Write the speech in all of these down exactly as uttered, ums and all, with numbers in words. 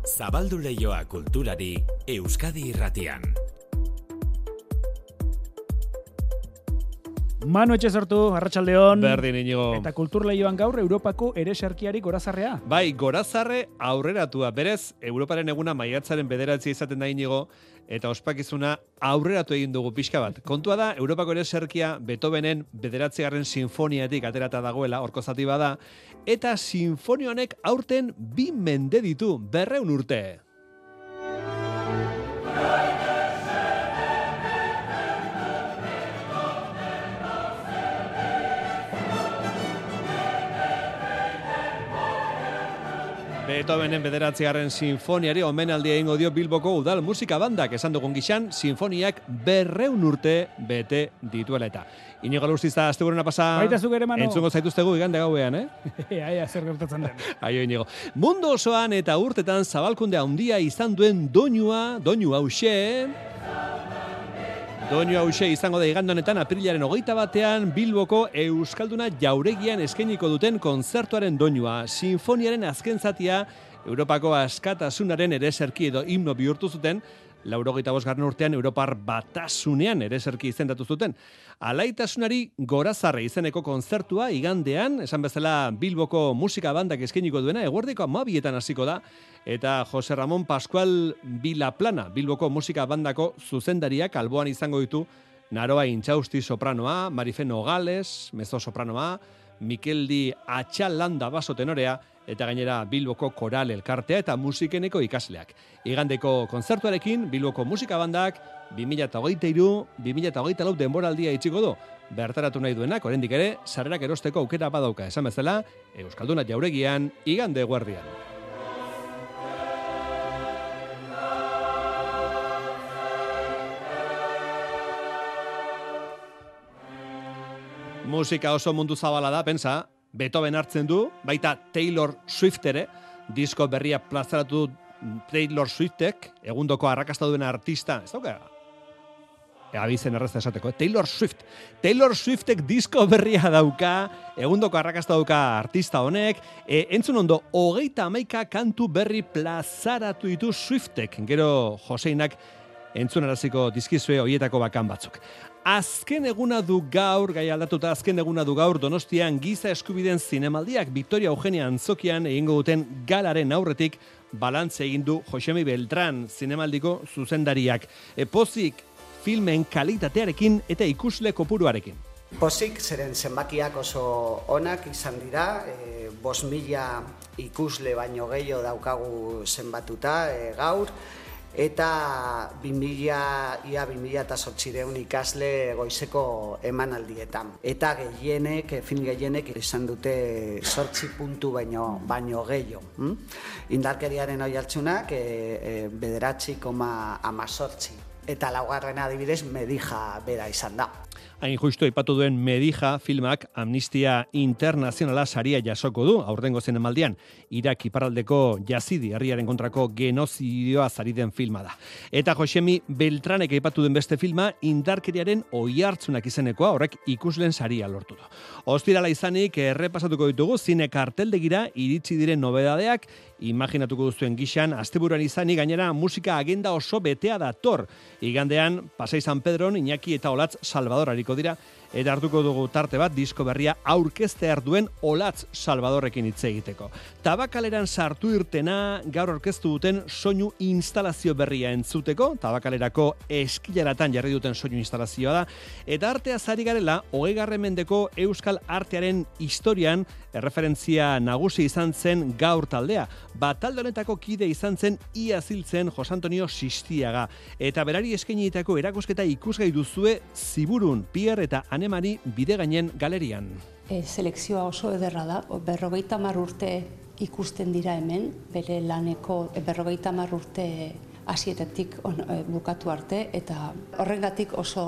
Zabaldu leioa kulturari Euskadi Irratian. Manu Etxezortu, Arratsaldeon. Berdin, Inigo. Eta kultur leioan gaur Europako ereserkiari gorazarrea. Bai, gorazarre aurreratua. Berez, Europaren eguna maiatzaren bederatzi izaten da, Inigo, eta ospakizuna aurreratu egin dugu pixka bat. Kontua da, Europako ereserkia Beethovenen bederatzigarren sinfoniatik aterata dagoela, horko zati bada, eta sinfonio honek aurten bi mende ditu, berreun urte. Beethovenen bederatzigarren sinfoniari omenaldia egingo dio Bilboko Udal Musika Bandak, esan dugun gixan, sinfoniak berreun urte bete dituela eta. Inigo Lustiza, asteburuna pasa, Baita zuk ere, Manu. entzungo zaituztegu igande gauean, eh? Aia, zer gertatzen den. Aio, Inigo. Mundu osoan eta urtetan zabalkunde handia izan duen doinua, doinu hauxe... Doinu hauxe izango da igande honetan aprilaren hogeita batean Bilboko Euskalduna Jauregian eskainiko duten kontzertuaren doinua. Sinfoniaren azken zatia Europako askatasunaren ereserki edo himno bihurtu zuten, laurogeita bosgarren urtean Europar Batasunean ereserki izendatu zuten. Alaitasunari gorazarre izeneko kontzertua igandean, esan bezala Bilboko Musika Bandak eskainiko duena, eguerdiko amabietan hasiko da, eta Jose Ramon Pascual Vilaplana, Bilboko Musika Bandako zuzendariak alboan izango ditu Naroa Intxausti sopranoa, Marife Nogales, mezzo sopranoa, Mikeldi Atxalanda baso tenorea, eta gainera Bilboko koral elkartea eta musikeneko ikasleak. Igandeko kontzertuarekin Bilboko Musika Bandak bi mila hogeita hiru bi mila hogeita lau denboraldia itxiko du. Bertaratu nahi duenak, oraindik ere, sarrerak erosteko aukera badauka, esan bezala, Euskalduna Jauregian igande eguerdian. Musika oso mundu zabala da, pensa, Beethoven hartzen du, baita Taylor Swift ere, disko berria plazaratu Taylor Swiftek, egundoko arrakasta duen artista, ez dauka? Abizen errezta esateko, Taylor Swift. Taylor Swiftek disko berria dauka, egundoko arrakasta dauka artista honek, e, entzun ondo, hogeita hamaika kantu berri plazaratu ditu Swiftek, gero Joseinak entzunaraziko dizkizue hoietako bakan batzuk. Azken eguna du gaur, gai aldatuta azken eguna du gaur, Donostian giza eskubideen zinemaldiak Victoria Eugenia Antzokian egingo duten galaren aurretik balantze egin du Josemi Beltran zinemaldiko zuzendariak. E, pozik filmen kalitatearekin eta ikusle kopuruarekin. Pozik zeren zenbakiak oso onak izan dira, e, bost mila ikusle baino gehiago daukagu zenbatuta e, gaur, eta bi mila, ia bi mila zortziehun ikasle goizeko emanaldietan. Eta gehienek, film gehienek izan dute zortzi puntu baino, baino gehiago. Hm? Indarkeriaren oihartzunak e, e, bederatzi koma hamazortzi. Eta laugarrena adibidez Medija bera izan da. Hain justu aipatu duen Medija filmak Amnistia Internazionala saria jasoko du, aurtengo zinemaldian, Irak iparraldeko Yazidi herriaren kontrako genozidioa sari den filma da. Eta Josemi Beltranek aipatu den beste filma, indarkeriaren oihartzunak izenekoa, horrek ikuslen saria lortu du. Ostirala izanik errepasatuko ditugu zine karteldegira iritsi diren nobedadeak, imaginatuko duzuen gixan, asteburuan izanik gainera musika agenda oso betea dator. Igandean, Pasai San Pedron, Iñaki eta Olatz Salvador hariko dira, eta hartuko dugu tarte bat disko berria aurkeztear duen Olatz Salvadorrekin hitz egiteko. Tabakaleran sartu irtena gaur aurkeztu duten soinu instalazio berria entzuteko, Tabakalerako eskilaratan jarri duten soinu instalazioa da, eta artea zari garela, hogeigarren mendeko euskal artearen historian erreferentzia nagusi izan zen gaur taldea. Bat talde honetako kide izan zen ia ziltzen Jose Antonio Sistiaga, eta berari eskainitako erakusketa ikusgai duzue Ziburun, Pierre eta Anemari Bidegainen galerian. E, selekzioa oso ederra da, berrogeita hamar urte ikusten dira hemen, bere laneko berrogeita hamar urte hasietatik on, e, bukatu arte, eta horrengatik oso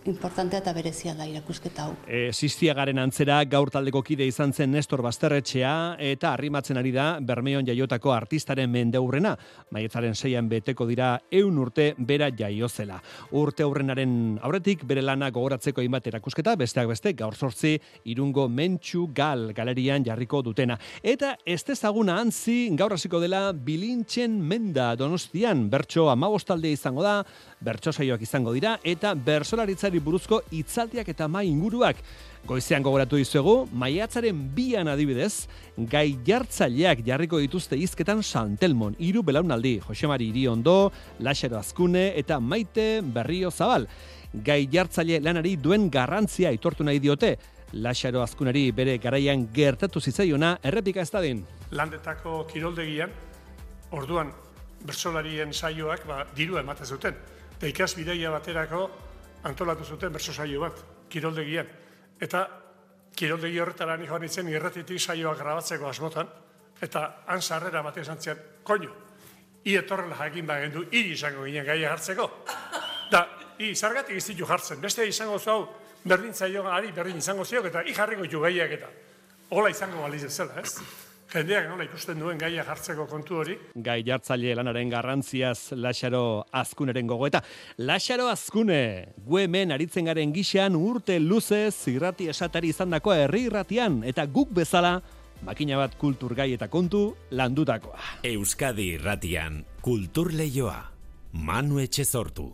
importantea eta berezia da irakusketa hau. E, Sistiagaren antzera gaur taldeko kide izan zen Nestor Basterretxea eta arrimatzen ari da Bermeon jaiotako artistaren mendeurrena. Maiatzaren seian beteko dira ehun urte bera jaiozela. Urte aurrenaren aurretik bere lana gogoratzeko hainbat erakusketa, besteak beste gaur zortzi Irungo Mentxu Gal galerian jarriko dutena. Eta ez ezaguna antzi gaur hasiko dela Bilintxen Menda Donostian. Bertso amabostalde izango da, bertso saioak izango dira eta bersolaritzari buruzko hitzaldiak eta mai inguruak. Goizean gogoratu dizuegu, maiatzaren bian adibidez, gai jartzaileak jarriko dituzte hizketan Santelmon, hiru belaunaldi, Josemari Iriondo, Laxaro Azkune eta Maite Berrio Zabal. Gai jartzaile lanari duen garrantzia aitortu nahi diote. Laxaro Azkunari bere garaian gertatu zitzaiona errepika ez dadin. Landetako kiroldegian, orduan bertsolarien saioak ba, dirua ematen zuten. Eta ikasbideia baterako antolatu zuten bertso saio bat, kiroldegian. Eta kiroldegi horretara ni joan itzen irratitik saioak grabatzeko asmotan, eta han sarrera bat esan zian, koño, i etorrela jakin bagendu, hiri izango ginen gaia jartzeko. Da, i zargatik ez ditu jartzen, beste izango zau, berdin zaioan ari berdin izango ziok, eta i jarriko ditu gaiak eta. Hola izango baliz zela, ez? Jendeak nola ikusten duen gaia jartzeko kontu hori. Gai jartzaile lanaren garrantziaz Laxaro Azkuneren gogoeta. Laxaro Azkune, gu hemen aritzen garen gixean urte luzez irrati esatari izandakoa herri irratian, eta guk bezala makina bat kultur gai eta kontu landutakoa. Euskadi irratian, kultur leioa, Manu Etxezortu.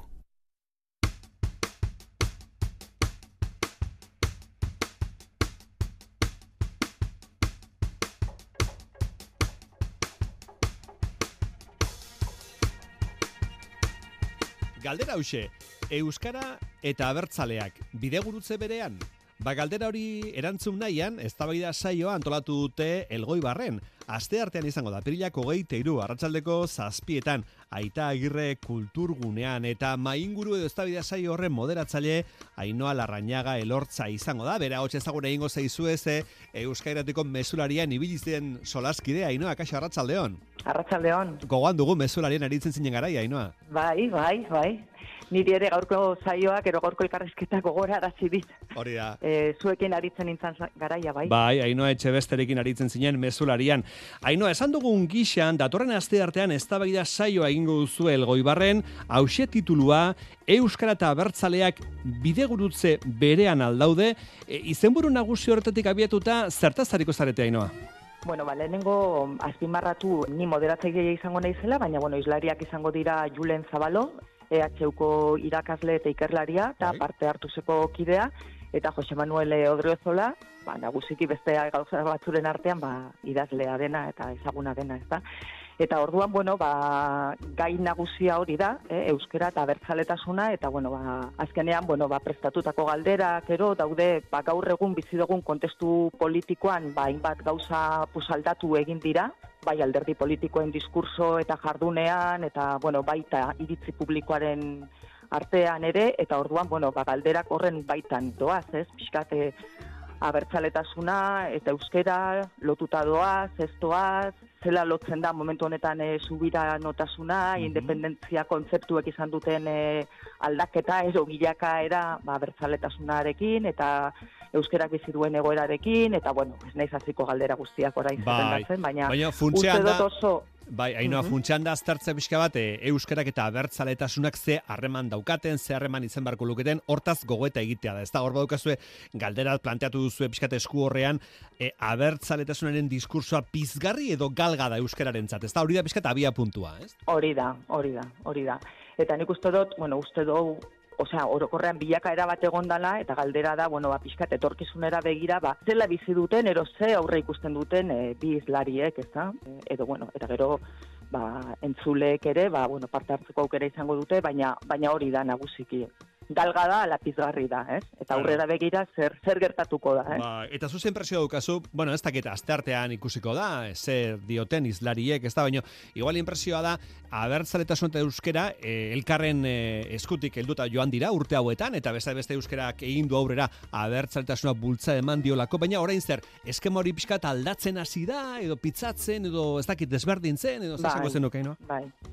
Galdera hauxe, euskara eta abertzaleak bidegurutze berean? Ba galdera hori erantzun nahian, eztabaida saioa antolatu dute Elgoibarren. Asteartean izango da, apirilak hogeita hiru, arratsaldeko zazpietan, Aita Agirre kulturgunean, eta mainguru edo eztabaida saio horren moderatzaile Ainhoa Larrañaga Elortza izango da. Bera hotz ezaguna egingo zaizuez, Euskairatiko mesularian ibilizten solaskide. Ainhoa, kaixo, arratsaldeon. Arratsaldeon. Gogoan dugu mesularien aritzen zinen garai, Ainhoa. Bai, bai, bai. Niri ere gaurko saioak, ero gaurko elkarrizketak gogorarazi dit. Hori da. E, zuekin aritzen nintzen garaia, bai. Bai, Ainhoa Etxebesterekin aritzen zinen mesularian. Ainhoa, esan dugun gixan, datorren asteartean eztabaida saioa egingo duzu Elgoibarren, hauxe titulua, Euskara eta abertzaleak bidegurutze berean aldaude. E, izenburu nagusi horretatik abiatuta, zertaz hariko zarete, Ainhoa? Bueno, ba, lehenengo azpimarratu ni moderatzailea izango naizela, baina bueno, islariak izango dira Julen Zabalo, E H Uko irakasle eta ikerlaria, eta parte hartuzeko kidea, eta Jose Manuel Odriozola, ba, nagusiki beste gauza batzuren artean, ba, idazlea dena eta ezaguna dena, ez da. Eta orduan, bueno, ba, gai nagusia hori da, eh, euskera eta abertzaletasuna, eta bueno, ba, azkenean, bueno, ba, prestatutako galderak, ero, daude, ba, gaur egun bizi dugun kontestu politikoan, ba, hainbat gauza pusaldatu egin dira, bai alderdi politikoen diskurso eta jardunean, eta, bueno, baita iritzi publikoaren artean ere, eta orduan, bueno, ba, galderak horren baitan doaz, ez, pixkate abertzaletasuna eta euskera lotuta doaz, ez doaz, zela lotzen da momentu honetan e, subira notasuna, mm-hmm. independentzia kontzeptuek izan duten e, aldaketa, ero bilakaera ba, abertzaletasunarekin, eta euskerak bizi duen egoerarekin, eta bueno, ez naiz hasiko galdera guztiak orain zerrendatzen, baina, baina uste dut oso... Bai, Ainhoa, mm-hmm. funtsean da aztertze pixka bat, e, euskarak eta abertzaletasunak ze harreman daukaten, ze harreman izen barko luketen, hortaz gogoeta egitea da. Ez da, hor badukazue, galdera planteatu duzue pixkat esku horrean, e, abertzaletasunaren diskursoa pizgarri edo galga da euskararentzat. Ez da, hori da pixkat abia puntua, ez? Hori da, hori da, hori da. Eta nik uste dut, bueno, uste dut, osea, orokorrean bilakaera bat egondala, eta galdera da, bueno, ba, pixkat etorkizunera begira, ba, zela bizi duten, ero ze aurre ikusten duten e, bi izlariek, ez da? E, edo, bueno, eta gero, ba, entzuleek ere, ba, bueno, parte hartzeko aukera izango dute, baina, baina hori da nagusiki. Galga da, lapizgarri da, ez? Eta aurrera begira zer, zer gertatuko da, ez? Ba, eta zuzen presio daukazu, bueno, ez dakit asteartean ikusiko da, zer dioten izlariek, ez da, baina igual impresioa da, abertzaletasun eta euskera, e, elkarren e, eskutik helduta joan dira urte hauetan, eta beste beste euskerak egin du aurrera abertzaletasuna bultza eman diolako, baina orain zer, eskema hori pixkat aldatzen hasi da, edo pitzatzen, edo ez dakit desberdintzen, edo zer zengo zenuke, no? Bai.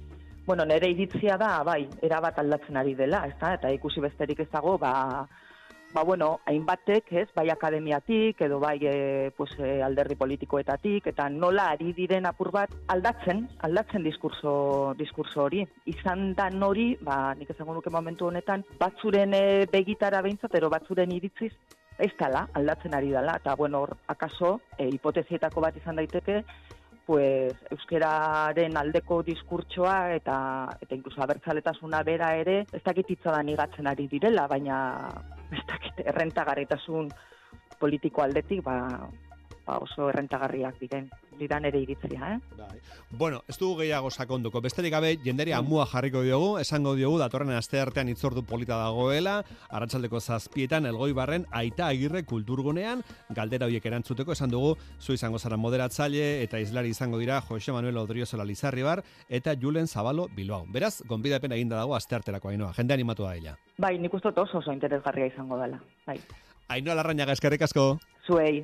bueno, nire iritzia da, bai, erabat aldatzen ari dela, ez da? Eta ikusi besterik ez dago, ba, ba bueno, hainbatek, ez, bai akademiatik, edo bai e, pues, e, alderdi politikoetatik, eta nola ari diren apur bat aldatzen, aldatzen diskurso, diskurso hori. Izan da nori, ba, nik esango nuke momentu honetan, batzuren e, begitara behintzat, ero batzuren iritziz, ez dala, aldatzen ari dela, eta bueno, hor, akaso, e, hipotezietako bat izan daiteke, pues, euskeraren aldeko diskurtsoa eta eta inkluso abertzaletasuna bera ere, ez dakit hitzadan igatzen ari direla, baina ez dakit errentagarritasun politiko aldetik, ba, ba oso errentagarriak diren, diran ere iritzia, eh? Bai. Bueno, ez dugu gehiago sakonduko. Besterik gabe, jenderi amua jarriko diogu, esango diogu, datorren asteartean itzordu polita dagoela, arratsaldeko zazpietan Elgoibarren Aita Agirre kulturgunean, galdera horiek erantzuteko, esan dugu, zu izango zara moderatzaile, eta izlari izango dira Jose Manuel Odriozola Lizarribar, eta Julen Zabalo Bilbao. Beraz, gonbidapen eginda dago astearterako Ainhoa, jende animatu da ella. Bai, nik uste oso oso interesgarria izango dela, bai. Ainhoa Larrañaga, eskerrik asko. Zuei.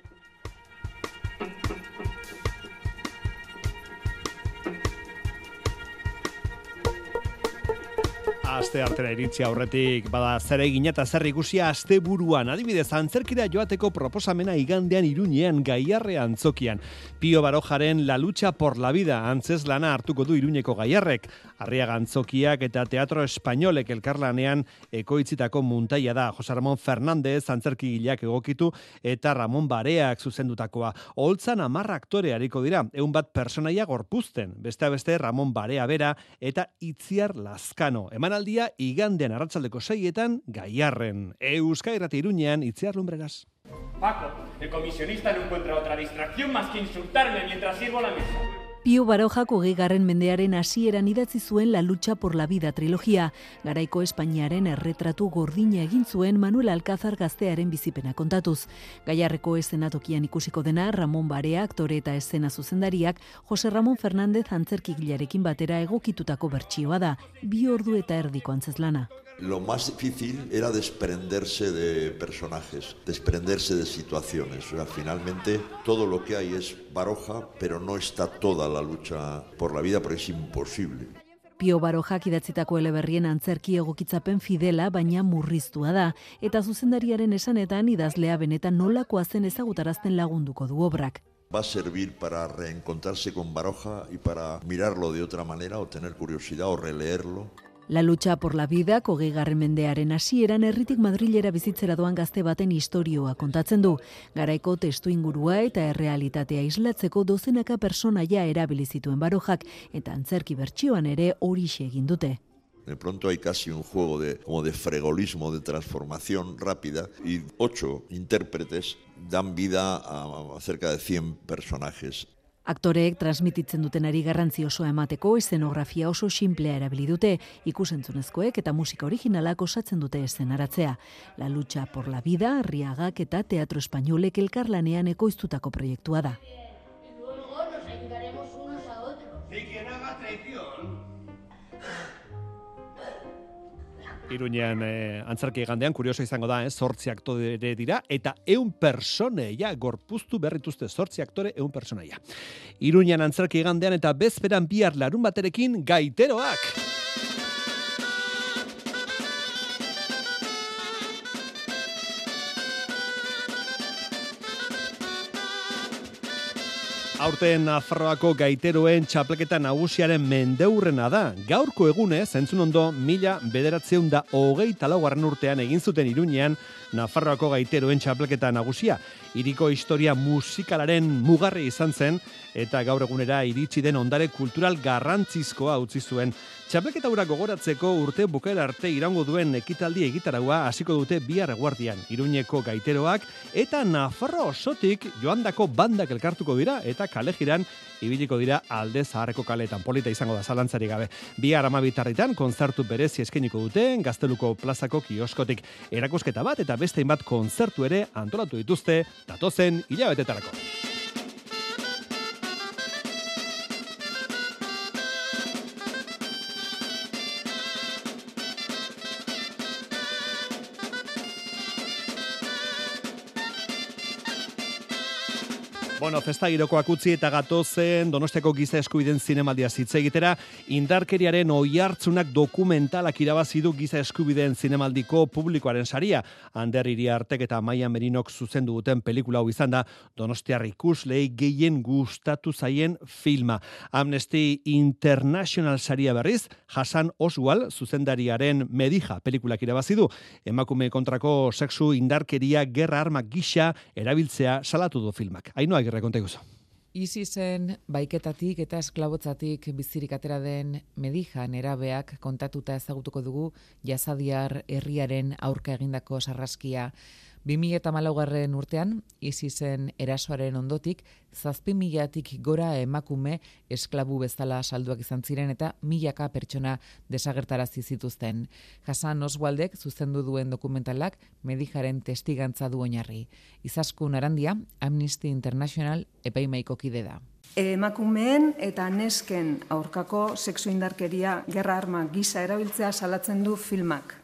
Aste artera iritzi aurretik, bada zer egin eta zer ikusia asteburuan. Adibidez, antzerkira joateko proposamena igandean Iruñean, Gaiarre antzokian. Pio Barojaren La lucha por la vida antzez lana hartuko du Iruñeko Gaiarrek. Arriaga antzokiak eta Teatro Espainolek elkarlanean ekoitzitako muntaia da. Jose Ramon Fernández antzerkigileak egokitu eta Ramon Bareak zuzendutakoa. Holtzan amarra aktore hariko dira, egun bat personaia gorpuzten. Beste beste Ramon Barea bera eta Itziar Lazkano. Emanaldia igandean arratsaldeko seietan Gaiarren. Euskadi Irrati Iruñean, Itziar Lumbreras. Paco, el comisionista no encuentra otra distracción más que insultarme mientras sirvo la mesa. Pio Barojak hogeigarren mendearen hasieran idatzi zuen La lucha por la vida trilogia. Garaiko Espainiaren erretratu gordina egin zuen Manuel Alcázar gaztearen bizipena kontatuz. Gaiarreko eszenatokian ikusiko dena Ramon Barea aktore eta eszena zuzendariak Jose Ramon Fernández antzerkigilarekin batera egokitutako bertsioa da, bi ordu eta erdiko antzezlana. Lo más difícil era desprenderse de personajes, desprenderse de situaciones. O sea, finalmente todo lo que hay es Baroja, pero no está toda la lucha por la vida porque es imposible. Pio Barojak idatzitako eleberrien antzerki egokitzapen fidela, baina murriztua da, eta zuzendariaren esanetan idazlea benetan nolakoa zen ezagutarazten lagunduko du obrak. Va a servir para reencontrarse con Baroja y para mirarlo de otra manera o tener curiosidad o releerlo. La lucha por la vida, hogeigarren mendearen hasieran herritik Madrilera bizitzera doan gazte baten istorioa kontatzen du. Garaiko testu ingurua eta errealitatea islatzeko dozenaka personaia erabili zituen Barojak eta antzerki bertsioan ere horixe egin dute. De pronto hay casi un juego de, como de fregolismo, de transformación rápida, y ocho intérpretes dan vida a, a cerca de cien personajes. Aktoreek transmititzen dutenari garrantzi osoa emateko eszenografia oso sinplea erabili dute, ikusentzunezkoek eta musika originalak osatzen dute eszenaratzea. La lucha por la vida, Arriagak eta Teatro Espainolek elkarlanean ekoiztutako proiektua da. Luego nos ayudaremos unos a otros. Y quien haga traición. Iruñean eh, antzerki gandean, kurioso izango da, eh, zortzi aktore dira, eta eun personeia, gorpuztu berrituzte zortzi aktore, eun personeia. Iruñean antzerki gandean eta bezperan bihar larun baterekin gaiteroak! Aurten Nafarroako gaiteroen txapleketa nagusiaren mendeurrena da. Gaurko egunez, entzun ondo, mila bederatzeun da hogeita laugarren urtean egin zuten Iruñean Nafarroako gaiteroen txapleketa nagusia. Hiriko historia musikalaren mugarri izan zen, eta gaur egunera iritsi den ondare kultural garrantzizkoa utzi zuen. Txapleketa hura gogoratzeko urte bukaera arte iraungo duen ekitaldi egitaragua hasiko dute bihar eguerdian. Iruñeko gaiteroak eta Nafarro osotik joandako bandak elkartuko dira eta kale jiran ibiliko dira Alde Zaharreko kaleetan. Polita izango da zalantzarik gabe. Bihar hamabitarritan kontzertu berezi eskainiko dute Gazteluko plazako kioskotik. Erakusketa bat eta beste hainbat kontzertu ere antolatu dituzte datozen hilabetetarako. Bueno, festa girokoak utzi eta gatozen Donostiako giza eskubideen zinemaldia hitz egitera, indarkeriaren oihartzunak dokumentalak irabazi du giza eskubideen zinemaldiko publikoaren saria. Ander Iriartek eta Maia Merinok zuzendu duten pelikula hau izan da Donostiar ikuslei gehien gustatu zaien filma. Amnesty International saria berriz, Hasan Oswal zuzendariaren Medija pelikulak irabazi du. Emakume kontrako sexu indarkeria gerra armak gisa erabiltzea salatu du filmak. Ainhoa Agirre, konta iguzu. ISISen baiketatik eta esklabotzatik bizirik atera den Medija nerabeak kontatuta ezagutuko dugu Jasadiar herriaren aurka egindako sarraskia. bi mila hamalaugarren urtean, ISISen erasoaren ondotik, zazpi milatik gora emakume esklabu bezala salduak izan ziren eta milaka pertsona desagertarazi zituzten. Hasan Oswaldek zuzendu duen dokumentalak Medijaren testigantza du oinarri. Izaskun Arandia, Amnesty International epaimaiko kide da. Emakumeen eta nesken aurkako sexu indarkeria gerra arma gisa erabiltzea salatzen du filmak.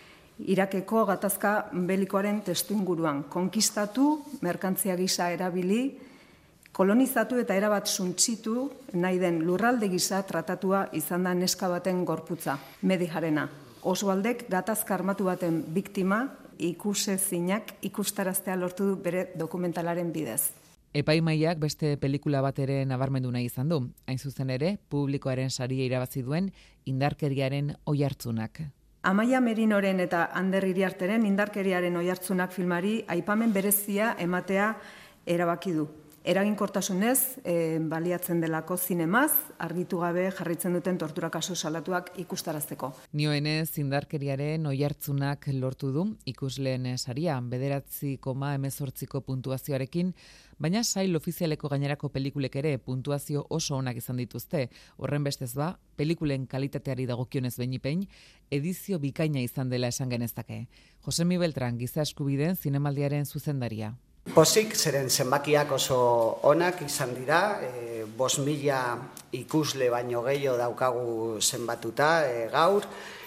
Irakeko gatazka belikoaren testuinguruan konkistatu, merkantzia gisa erabili, kolonizatu eta erabat suntsitu nahi den lurralde gisa tratatua izan da neska baten gorputza, Medijarena. Oswaldek gatazka armatu baten biktima ikusezinak ikustaraztea lortu du bere dokumentalaren bidez. Epaimaiak beste pelikula bat ere nabarmendu nahi izan du. Hain zuzen ere, publikoaren saria irabazi duen indarkeriaren oihartzunak. Amaia Merinoren eta Ander Iriarteren indarkeriaren oihartzunak filmari aipamen berezia ematea erabaki du. Eraginkortasunez, e, baliatzen delako zinemaz, argitu gabe jarraitzen duten tortura kasu salatuak ikustarazteko. Nioenez, indarkeriaren oihartzunak lortu du ikusleen saria, bederatzi koma hemezortziko puntuazioarekin, baina sail ofizialeko gainerako pelikulek ere puntuazio oso onak izan dituzte. Horren bestez ba, pelikulen kalitateari dagokionez behinipein, edizio bikaina izan dela esan genezake. Josemi Beltran, giza eskubideen zinemaldiaren zuzendaria. Pozik, zeren zenbakiak oso onak izan dira, e, bos mila ikusle baino gehiago daukagu zenbatuta e, gaur,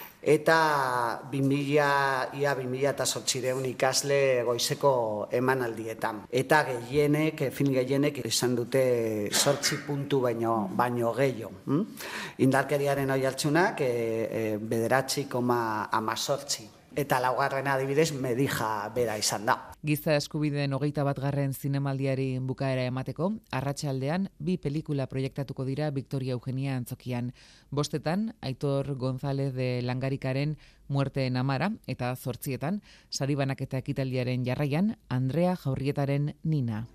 eta bi mila, ia bi mila eta zortzireun ikasle goizeko emanaldietan. Eta gehienek, fin gehienek izan dute zortzi puntu baino, baino gehiago. Hm? Indarkeriaren oihartzunak e, e, bederatzi koma amazortzi. Eta laugarren adibidez Medija bera izan da. Giza eskubideen hogeita bat garren zinemaldiari bukaera emateko, arratsaldean bi pelikula proiektatuko dira Victoria Eugenia antzokian. Bostetan, Aitor González de Langarikaren Muerte en Amara, eta zortzietan, saribanak eta ekitaldiaren jarraian, Andrea Jaurrietaren Nina.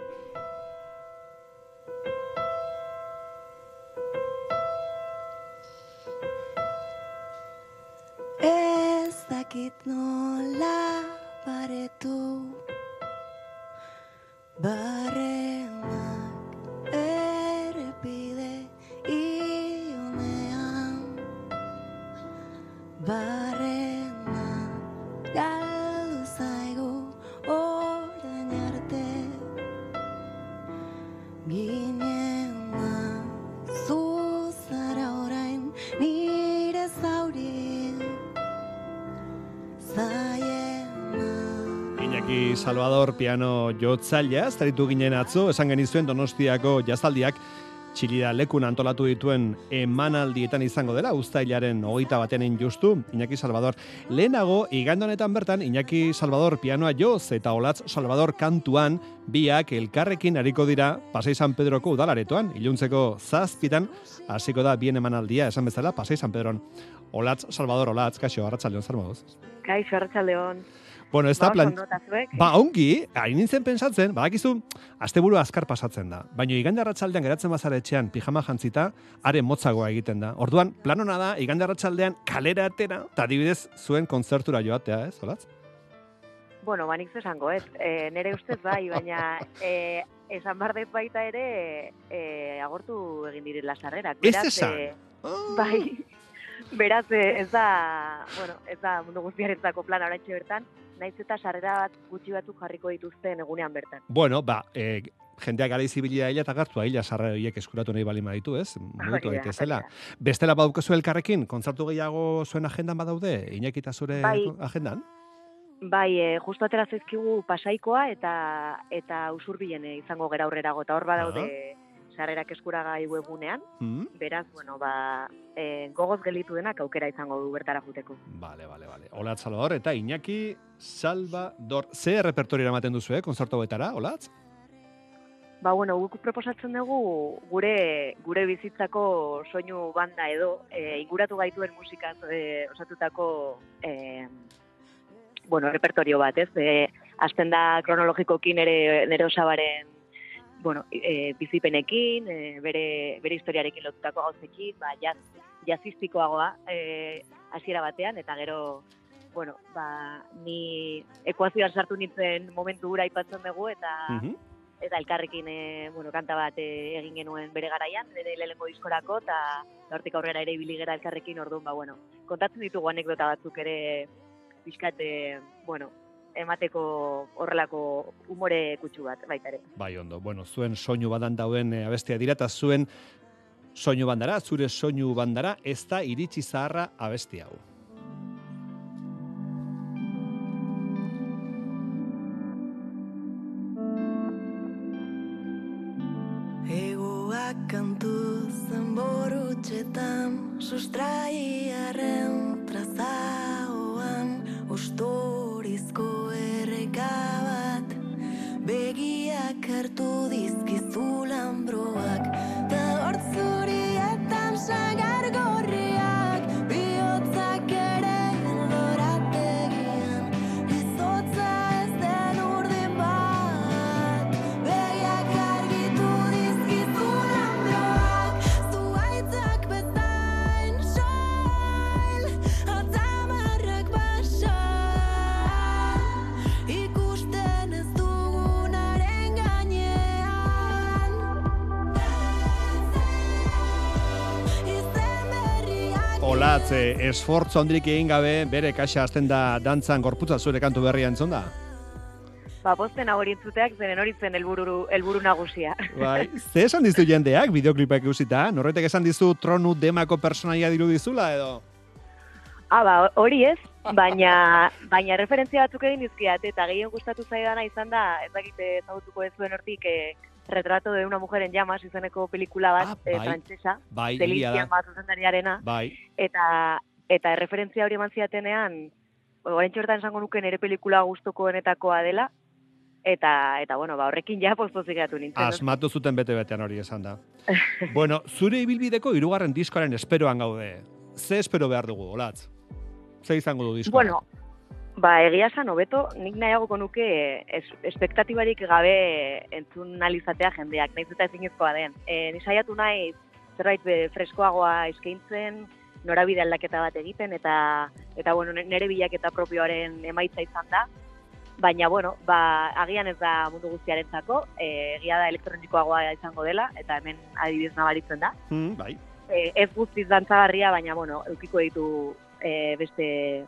Zakit nola baretu barrenak errepide ionean barrenak galdu zaigu orain arte ginen zuzara orain nire zauri Iñaki Salvador piano jotzailea, zaritu ginen atzo, esan genizuen Donostiako jazaldiak Txilida lekun antolatu dituen emanaldietan izango dela, uztailaren hogeita batean justu, Iñaki Salvador. Lehenago, igande honetan bertan, Iñaki Salvador pianoa joz eta Olatz Salvador kantuan, biak elkarrekin hariko dira Pasai San Pedroko udalaretoan, iluntzeko zazpitan, hasiko da bien emanaldia, esan bezala, Pasai San Pedron. Olatz Salvador, Olatz, kaixo, arratsaldeon, zer moduz? Kaixo, arratsaldeon. Bueno, ez da plan... Ba, ongi, hain nintzen pensatzen, badakizu, asteburu azkar pasatzen da. Baina igande arratsaldean geratzen bazara etxean pijama jantzita, are motzagoa egiten da. Orduan, plan hona da, igande arratsaldean kalera atera, eta adibidez zuen kontzertura joatea, ez, Olatz? Bueno, banik esango, ez. E, nere ustez bai, baina e, esan bardet baita ere e, agortu egin direla sarrerak. Ez esan? E, bai, beraz ez da, bueno, ez da mundu guztiarentzako plana oraintxe bertan, naiz eta sarrera bat gutxi batzuk jarriko dituzten egunean bertan. Bueno, ba, e, jendeak gara izibilia hila eta gartua hila sarrera horiek eskuratu nahi bali baditu, ez? Mugitu daitezela. Bestela badukazu elkarrekin, kontzertu gehiago zuen agendan badaude, Iñaki eta zure bai. agendan? Bai, e, justu atera zaizkigu Pasaikoa eta eta Usurbilen izango gera aurrerago, eta hor badaude sarrerak eskuragai webunean, Mm. beraz, bueno, ba, e, gogoz gelditu denak aukera izango du bertara juteko. Vale, vale, vale. Olatz Salvador eta Iñaki Salvador. Ze repertorio eramaten duzu, eh, kontzertu betara, Olatz? Ba, bueno, guk proposatzen dugu gure gure bizitzako soinu banda edo e, inguratu gaituen musikaz e, osatutako e, bueno, repertorio bat, ez? E, azten da kronologikokin ere nere osabaren bueno, e, bizipenekin, e, bere, bere historiarekin lotutako gauzekin, ba, jaz, jazistikoagoa e, hasiera batean, eta gero, bueno, ba, ni ekuazioan sartu nintzen momentu gura aipatzen dugu, eta Mhm. eta elkarrekin e, bueno, kanta bat e, egin genuen bere garaian, bere lehenengo diskorako, eta hortik aurrera ere ibili gera elkarrekin, orduan, ba, bueno, kontatzen ditugu anekdota batzuk ere pixkat, e, bueno, emateko horrelako umore kutsu bat, baita ere. Bai, ondo. Bueno, zuen soinu badan dauen e, abestia dira, eta zuen soinu bandara, zure soinu bandara, ez da iritsi zaharra abesti hau. Egoak kantu zenborutxetan, sustraiaren trazaoan, ostorizko erreka bat, begiak hartu dizkizu lambroak, ta hortzurietan sagar gorriak, bihotzak ere lorategian, izotza ez den urdin bat, begiak argitu dizkizu lambroak, zuaitzak bezain soil, atzamarrak basa, ikusten ez dugunaren gainean, izen berriak Olatz, e, esfortzu handirik egin gabe, bere kaxa hasten da dantzan gorputza zure kantu berria entzun da? Ba, posten hori entzuteak, zeren hori zen helburu helburu nagusia. Bai, ze esan dizu jendeak, bideoklipak ikusita? Norretek esan dizu Tronu demako personaia dirudizula edo? Ah, ba, hori ez, baina baina referentzia batzuk egin dizkiat, eta gehien gustatu zaidana izan da, ez dakite ezagutuko ez zuen hortik, e, Retrato de una mujer en llamas izeneko pelikula bat, Ah, e, bai. frantsesa, Bai, Celine egia da. Sciamma zuzendariarena, Bai. eta eta referentzia hori eman zidatenean, oraintxe hortan esango nuke nire pelikula gustukoenetakoa dela, eta eta bueno, ba horrekin ja postozik geratu nintzen. Asmatu zuten bete-betean hori esan da. Bueno, zure ibilbideko hirugarren diskoaren esperoan gaude. Ze espero behar dugu, Olatz? Ze izango du diskoa? Bueno, ba, egia esan, hobeto, nik nahiagoko nuke es, espektatibarik gabe entzun alizatea jendeak, nahiz eta ezinezkoa den. E, nisaiatu nahi zerbait be, freskoagoa eskaintzen, norabide aldaketa bat egiten, eta, eta bueno, nire bilaketa propioaren emaitza izan da. Baina, bueno, ba, agian ez da mundu guztiarentzako, e, egia da elektronikoagoa izango dela, eta hemen adibidez nabaritzen da. Mm, bai. E, ez guztiz dantzagarria, baina, bueno, eukiko ditu e, beste...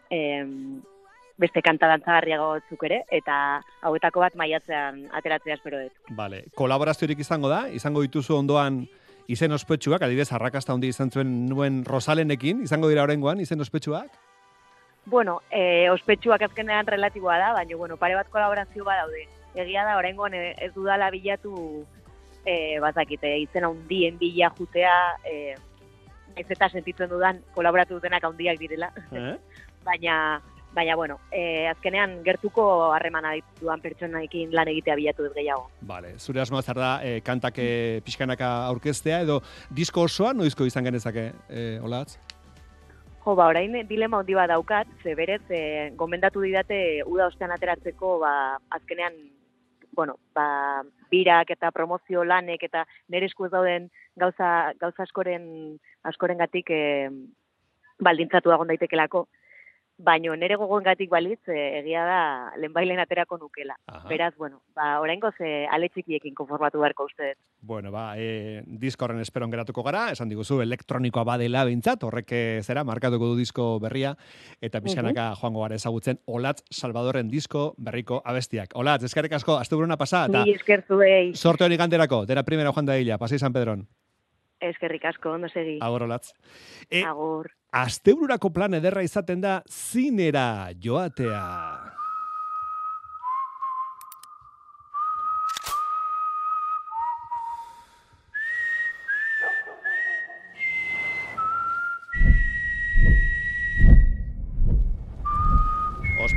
E, beste kanta dantzagarriago batzuk ere, eta hauetako bat maiatzean ateratzea espero dut. Vale, kolaboraziorik izango da? Izango dituzu ondoan izen ospetsuak, adibidez, arrakasta handi izan zuen nuen Rosalenekin, izango dira oraingoan izen ospetsuak? Bueno, e, ospetsuak azkenean relatiboa da, baina, bueno, pare bat kolaborazio badaude. Egia da, oraingoan ez dudala bilatu, e, bazakite, izen handien bila jutea, e, ez eta sentitzen dudan kolaboratu dutenak handiak direla. Eh? baina, baina, bueno, e, azkenean gertuko harremana dituan pertsonaekin lan egitea bilatu dut gehiago. Vale, zure asmoa zer da, e, kantak e, pixkanaka aurkeztea, edo disko osoa noizko izan genezake, e, Olatz? Jo, ba, orain dilema handi bat daukat, ze berez, e, gomendatu didate uda ostean ateratzeko, ba, azkenean, bueno, ba, birak eta promozio lanek eta nire esku ez dauden gauza, gauza askoren, askorengatik e, baldintzatu dagon daitekelako. Baina nire gogoengatik balitz, e, egia da, lehenbailen aterako nukela. Aha. Beraz, bueno, ba, oraingoz e, ale txikiekin konformatu beharko uste dut. Bueno, ba, e, disko horren esperon geratuko gara, esan diguzu elektronikoa badela behintzat, horrek eh, zera, markatuko du disko berria, eta pixkanaka joango gara ezagutzen Olatz Salvadorren disko berriko abestiak. Olatz, eskerrik asko, asteburuna pasa, eta Ni esker zuei. sorte hori ganderako, dera primera joan da hila, pasai San Pedron. Eskerrik asko, ondo segi. Agur, Olatz. E, Agur. astebururako plan ederra izaten da zinera joatea.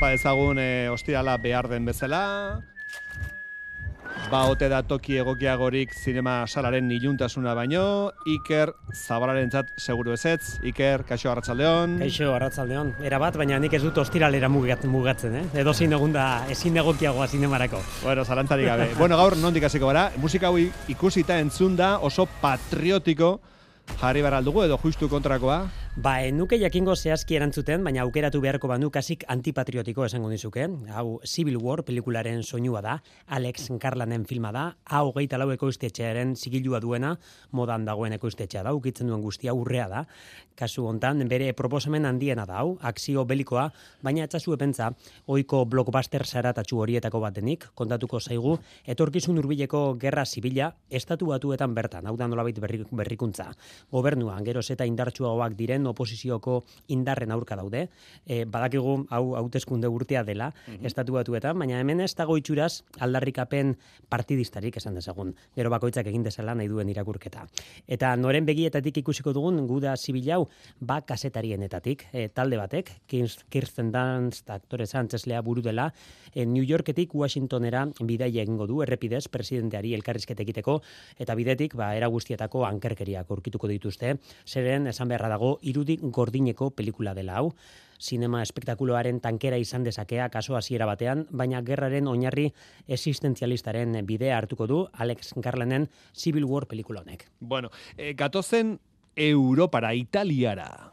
ospa ezagun e, ostirala behar den bezala. Ba, ote da toki egokiagorik zinema salaren iluntasuna baino, Iker Zabalarentzat seguru ezetz. Iker, kaixo arratsaldeon. Kaixo arratsaldeon. Era bat, baina nik ez dut ostiralera mugatzen, mugatzen, eh? Edo zein egun da ezin egokiagoa zinemarako. Bueno, zalantzarik gabe. Bueno, gaur nondik hasiko gara? Musika hau ikusita entzunda oso patriotiko jarri behar aldugu edo justu kontrakoa? Ba, nuke jakingo zehazki erantzuten, baina aukeratu beharko banu kasik antipatriotiko esango dizuke. Hau Civil War pelikularen soinua da, Alex Garlanden filma da, hau hogeita lau ekoiztetxearen zigilua duena, modan dagoen ekoiztetxea da, ukitzen duen guztia urrea da. Kasu hontan, bere proposamen handiena da, hau, akzio belikoa, baina etzazu epentza, ohiko blockbuster zaratatxu horietako batenik, kontatuko zaigu, etorkizun hurbileko gerra zibila, estatu batuetan bertan, hau da nolabait berri, berrikuntza. Gobernuan, geroz eta indartsuagoak diren oposizioko indarren aurka daude. E, badakigu hau hauteskunde urtea dela, mm-hmm. estatu batuetan, baina hemen ez dago itxuraz aldarrikapen partidistarik esan dezagun. Gero bakoitzak egin dezala nahi duen irakurketa. Eta noren begietatik ikusiko dugun guda zibil hau, ba kazetarienetatik, e, talde batek, Kirsten Dunst aktore zantzeslea buru dela, e, New Yorketik Washingtonera bidaia egingo du errepidez presidenteari elkarrizketa egiteko, eta bidetik ba era guztietako ankerkeriak aurkituko dituzte. Zeren esan beharra dago irudi gordineko pelikula dela hau. Sinema espektakuloaren tankera izan dezakea kaso hasiera batean, baina gerraren oinarri existentzialistaren bidea hartuko du Alex Garlanden Civil War pelikula honek. Bueno, e, gatozen Europara, Italiara.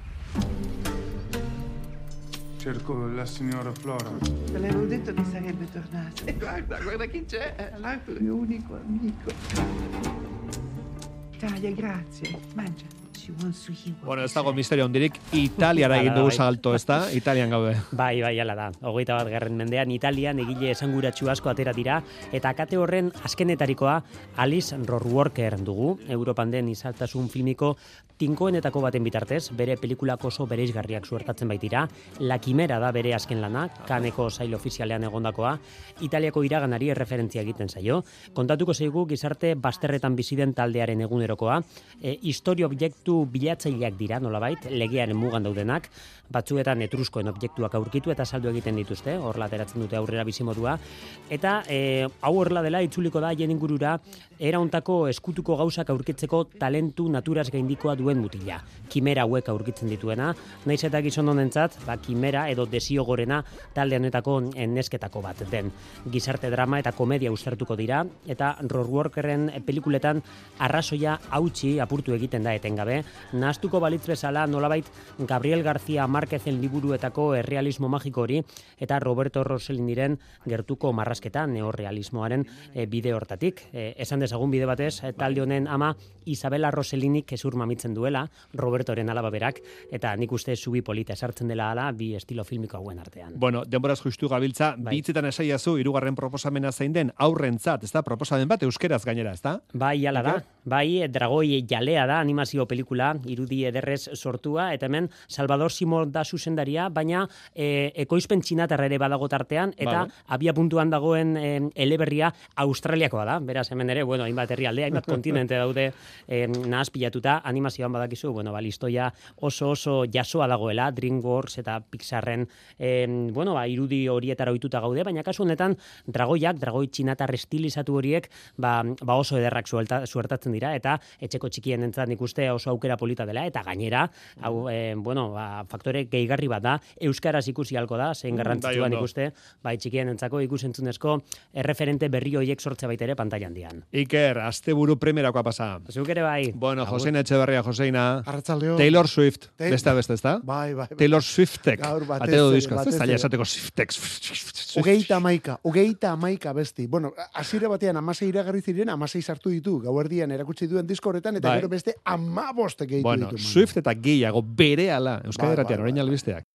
Cerco la signora Flora. Te l'avevo detto che sarebbe tornata. E guarda, guarda chi c'è, è l'altro mio unico amico. Italia, grazie. Mangia. Bueno, ez dago misterio hondirik, Italiara egin dugu salto, ez da? Italian gaude. Bai, bai, ala da. Hogeita bat garren mendean, Italian egile esanguratsu asko atera dira, eta kate horren azkenetarikoa Alice Rohrwacher dugu, Europan den izaltasun filmiko tinkoenetako baten bitartez, bere pelikulak oso bereizgarriak suertatzen baitira, La Quimera da bere azken lana, Canneseko sail ofizialean egondakoa, Italiako iraganari erreferentzia egiten zaio, kontatuko zaigu gizarte bazterretan biziden taldearen egunerokoa, e, historia objektu bilatzaileak dira, nolabait, legearen mugan daudenak, batzuetan etruskoen objektuak aurkitu eta saldu egiten dituzte, horrela ateratzen dute aurrera bizimodua, eta e, hau horrela dela itzuliko da haien ingurura era hontako eskutuko gauzak aurkitzeko talentu naturaz gaindikoa duen mutila. Kimera hauek aurkitzen dituena, naiz eta gizon honentzat, ba, kimera edo desio gorena talde honetako nesketako bat den. Gizarte drama eta komedia uztartuko dira, eta Rohrwacherren pelikuletan arrazoia hautsi apurtu egiten da etengabe, nahaztuko balitz bezala nolabait Gabriel García Márquezen liburuetako errealismo magiko hori eta Roberto Rosselliniren gertuko marrasketa neorrealismoaren e, bide hortatik. E, esan dezagun bide batez, talde honen ama Isabela Rosselinik ezur mamitzen duela, Robertoren alaba berak, eta nik uste zubi polita esartzen dela ala bi estilo filmiko hauen artean. Bueno, denboraz justu gabiltza, bai. Bitzetan esaiazu, hirugarren proposamena zein den, aurrentzat, ez da, proposamen bat euskeraz gainera, ez da? Bai, ala da, bai, Dragoi jalea da animazio pelikula, irudi ederrez sortua, eta hemen Salvador Simón da zuzendaria, baina e, ekoizpen txinatarra ere badago tartean, eta vale. Abia puntuan dagoen e, eleberria Australiakoa da, beraz hemen ere, bueno, hainbat herrialde, hainbat kontinente daude e, nahazpilatuta, animazioan badakizu, bueno, ba, listoia oso oso jasoa dagoela, DreamWorks eta Pixarren, e, bueno, ba, irudi horietara ohituta gaude, baina kasu honetan, dragoiak, dragoi txinatar estilizatu horiek, ba, ba oso ederrak suelta, suertatzen dira, eta etxeko txikien entzat nik uste oso aukera polita dela, eta gainera, hau, e, bueno, ba, faktore gehigarri bat da, euskaraz ikusi halko da, zein garrantzitsua nik uste, bai txikien entzako ikusentzunezko erreferente berri horiek sortze baitere pantailan dian. Iker, asteburu primerakoa pasa. Zuk ere bai. Bueno, Joseina Etxeberria, Joseina. Arratsaldeon. Taylor Swift. Te... Beste beste, ezta? Bai, bai, bai. Taylor Swiftek. Gaur batez. Ateo disko, ez zaila esateko Swiftek. Ugeita amaika, ugeita amaika besti. Bueno, hasiera batean amasei iragarri ziren, amasei sartu ditu. Gauerdian erakutsi duen disko horretan, eta bai. Gero beste amaboste gehitu bueno, ditu. Bueno, Swift eta gehiago berehala Euskadi Erratian, orain albisteak.